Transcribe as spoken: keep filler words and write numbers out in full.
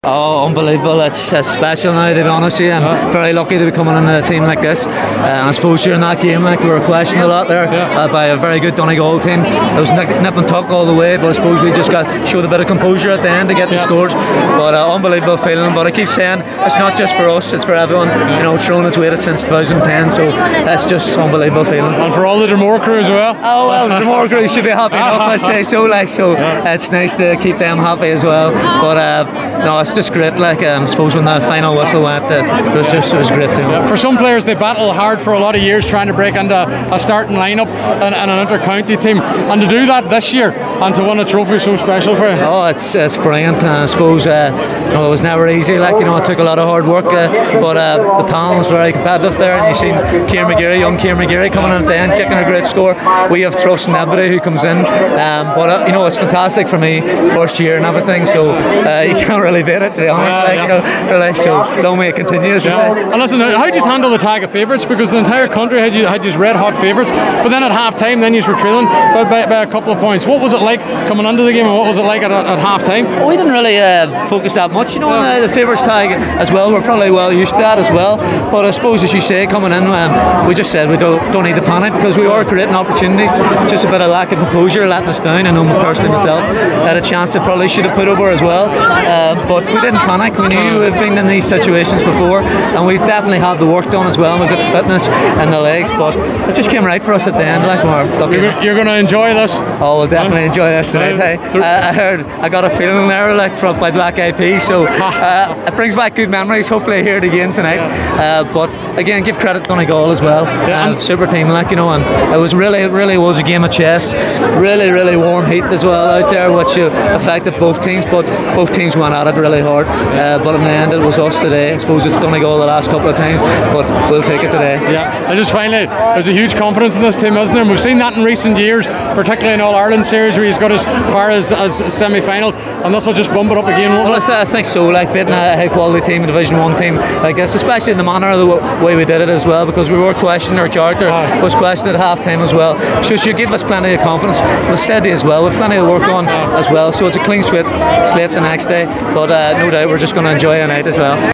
Oh, unbelievable. It's, it's special now, to be honest with you. I'm yeah. very lucky to be coming in a team like this. Uh, and I suppose during that game, like, we were questioned a lot there uh, by a very good Donegal team. It was nip, nip and tuck all the way, but I suppose we just got showed a bit of composure at the end to get the yeah. scores. But uh, unbelievable feeling. But I keep saying, it's not just for us, it's for everyone. You know, Tyrone has waited since two thousand ten, so it's just unbelievable feeling. And for all the Dromore crew as well. Oh, well, the Dromore crew should be happy enough, I'd say so. Like, so yeah. it's nice to keep them happy as well. But uh, no, it's just great. Like, um, I suppose when the final whistle went, uh, it was just it was a great feeling. Yeah. For some players, they battle hard for a lot of years trying to break into a starting lineup and, and an inter-county team, and to do that this year and to win a trophy so special for you. Oh, it's it's brilliant. Uh, I suppose uh, you know, it was never easy. Like, you know, it took a lot of hard work, uh, but uh, the panel was very competitive there, and you seen Kieran McGeary, young Kieran McGeary, coming in at the end, kicking a great score. We have Thrust and Nebody who comes in, um, but uh, you know, it's fantastic for me, first year and everything. So uh, you can't really beat it, to be honest. Yeah, like, yeah. you know, really. So long may it continue, as yeah. I say. And listen, how did you handle the tag of favourites? Because the entire country had you had you red hot favourites, but then at half time, then you were trailing by, by, by a couple of points. What was it like coming into the game, and what was it like at, at half time? Well, we didn't really uh, focus that much, you know, on the, the favourites tag as well. We're probably well used to that as well. But I suppose, as you say, coming in, um, we just said we don't don't need to panic, because we are creating opportunities. Just a bit of lack of composure letting us down. I know personally myself had a chance that probably should have put over as well, uh, but we didn't panic. We knew we've been in these situations before, and we've definitely had the work done as well, and we've got the fitness and the legs, but it just came right for us at the end. Like, we're lucky. You're, you're going to enjoy this. Oh, we'll definitely enjoy this tonight. Hey, uh, I heard, I got a feeling there, like, from by Black Eyed Peas, so uh, it brings back good memories. Hopefully I hear it again tonight. Uh, but again, give credit to Donegal as well. Uh, super team, like, you know, and it was really, it really was a game of chess. Really, really warm heat as well out there, which uh, affected both teams, but both teams went at it really hard. Uh, but in the end, it was us today. I suppose it's Donegal the last couple of times, but we'll take it today. Yeah, and just finally, there's a huge confidence in this team, isn't there? And we've seen that in recent years, particularly in All Ireland series, where he's got as far as, as semi-finals, and this will just bump it up again. Well, I, th I think so. Like, beating a high quality team, a Division One team like this, especially in the manner of the w way we did it as well, because we were questioning our character, oh. was questioned at half time as well. So it should give us plenty of confidence. But as said as well, we've plenty of work on as well. So it's a clean slate, slate the next day. But uh, no doubt we're just going to enjoy a night as well.